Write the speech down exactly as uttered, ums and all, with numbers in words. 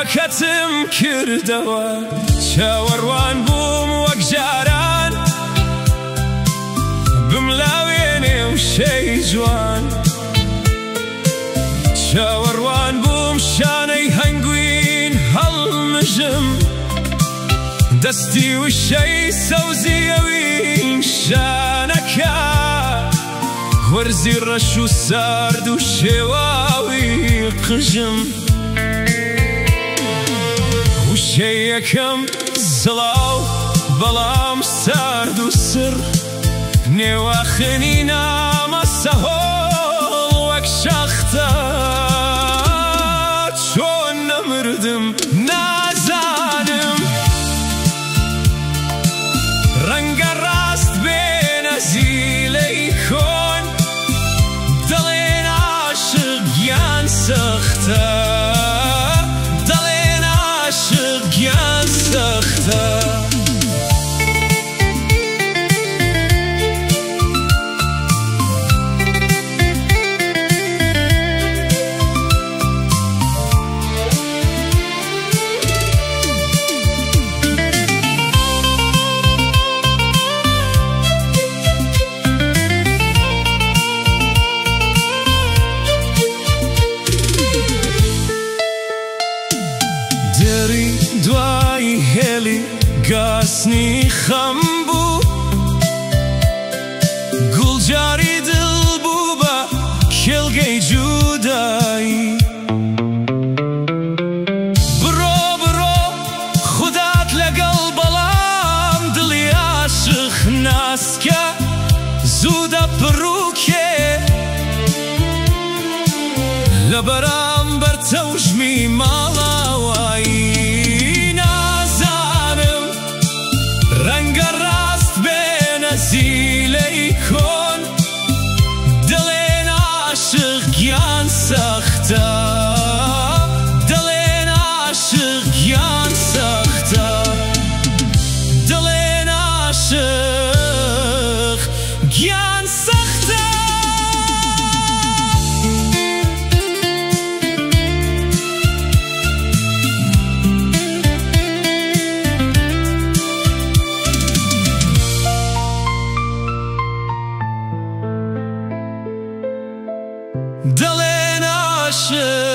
کەتم کردەوە چاوەڕوان بووم وەک جاران بملاوێنێ وشەی جوان چاوەڕوان بووم شانەی هەنگوین هەڵمژم دەستی وشەی سەوزیەوین شانەکە وەرزی ڕەش و سارد و شێواوی قژم وشەی یەکەم سڵاو بەڵام سارد و سڕ نێواخنی نامە سەهۆڵ وەک شەختە چۆن نەمردم نازانم ڕەنگە ڕاست بێنە زیلەی کۆن دەڵێن عاشق گیان سەختە دەڵێن عاشق گیان سەختە دوای هێلی گاسنی خەم بوو گوڵجاری دڵ بوو بە کێڵگەی جودایی بڕۆ بڕۆ خودات لەگەڵ بەڵام دڵی عاشق ناسکە زوو دەپڕووکێ لە بەرامبەر تەوژمی ماڵاوایی ڕەنگە ڕاست بێنە زیلەی کۆن دڵێن عاشق گیان سەختە دڵێن عاشق گیان سەختە دڵێن عاشق گیان سەختە دەڵێن عاشق